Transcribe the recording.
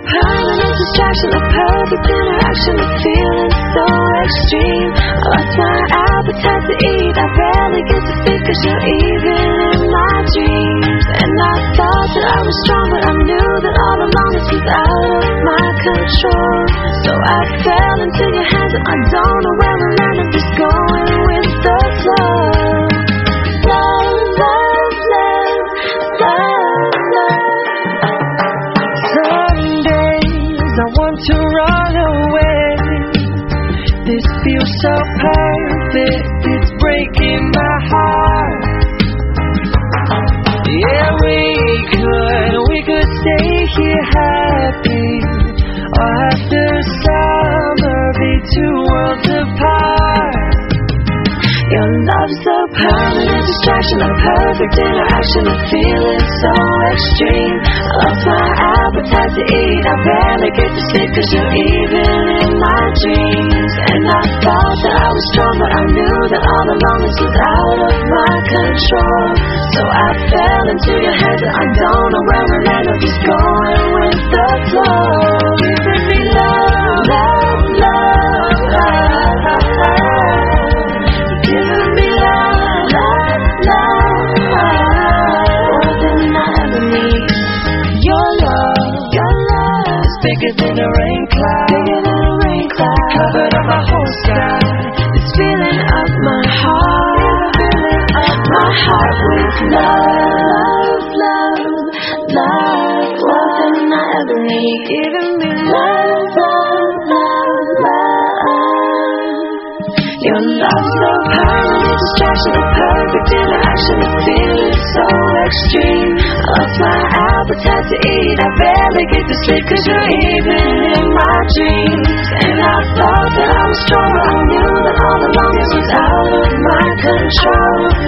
permanent distraction, a perfect interaction, a feeling so extreme. I lost my appetite to eat, I barely get to speak, 'cause you're even in my dreams. And I thought that I was strong, but I knew that all along this was out of my control. So I fell into your hands, and I don't know where we'll end up, just going with the flow. Love, love, love, love, love. Some days I want to run away. This feels so perfect, it's breaking my heart. Yeah, we could stay here happy, or after summer be two worlds apart. Your love's a permanent distraction, a perfect interaction, a feeling so extreme. I lost my appetite to eat, I barely get to sleep, 'cause you're even in my dreams. And I thought that I was strong, but I knew that all along this was out of my control. So I fell into your hands, and I don't know where we'll end up, just going with the flow. Giving me love, love, love, love, love. Giving me love, love, love, more than I ever need. Your love It's bigger than a rain cloud, bigger than a rain cloud, covered up my whole sky. it's filling up my heart, with love, love, love, more than I ever need. Giving me love, love, love, love. Your love's a permanent distraction, a perfect interaction, a feeling so extreme. I lost my appetite to eat, I barely get to sleep, 'cause you're even in my dreams. And I thought that I was strong, but I knew that all along this was out of my control.